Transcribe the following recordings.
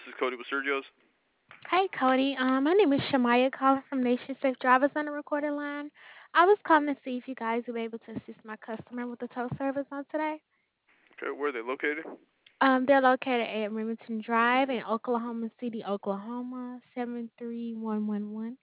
is Cody with Sergio's. Hi, Cody. My name is Shamaya calling from Nation Safe Drivers on the recorded line. I was calling to see if you guys would be able to assist my customer with the tow service on today. Okay, where are they located? They're located at Remington Drive in Oklahoma City, Oklahoma, 73111.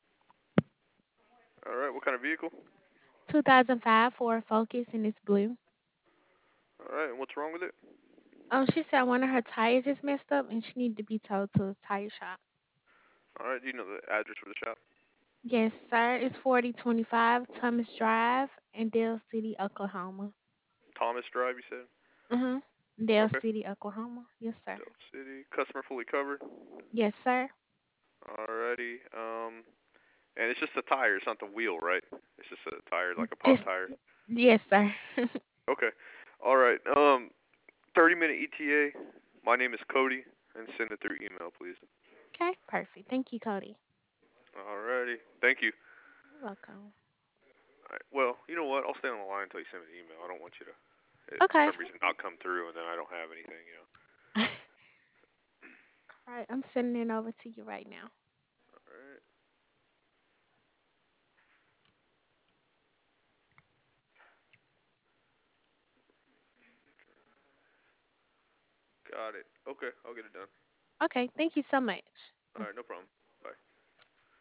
All right, what kind of vehicle? 2005 Ford Focus and it's blue. All right, and what's wrong with it? She said one of her tires is messed up and she needed to be towed to a tire shop. All right, do you know the address for the shop? Yes, sir. It's 4025 Thomas Drive in Dale City, Oklahoma. Thomas Drive, you said? Mm-hmm. Dale Okay. City, Oklahoma. Yes, sir. Dell City. Customer fully covered. Yes, sir. Alrighty. And it's just the tire. It's not the wheel, right? It's just a tire, like a pop Just tire. yes, sir. Okay. All right. 30-minute ETA. My name is Cody, and send it through email, please. Okay, perfect. Thank you, Cody. Alrighty. Thank you. You're welcome. All right. Well, you know what? I'll stay on the line until you send me the email. I don't want you to, for Okay. some reason, not come through, and then I don't have anything. All right, I'm sending it over to you right now. All right. Got it. Okay, I'll get it done. Okay, thank you so much. All right, no problem. Bye.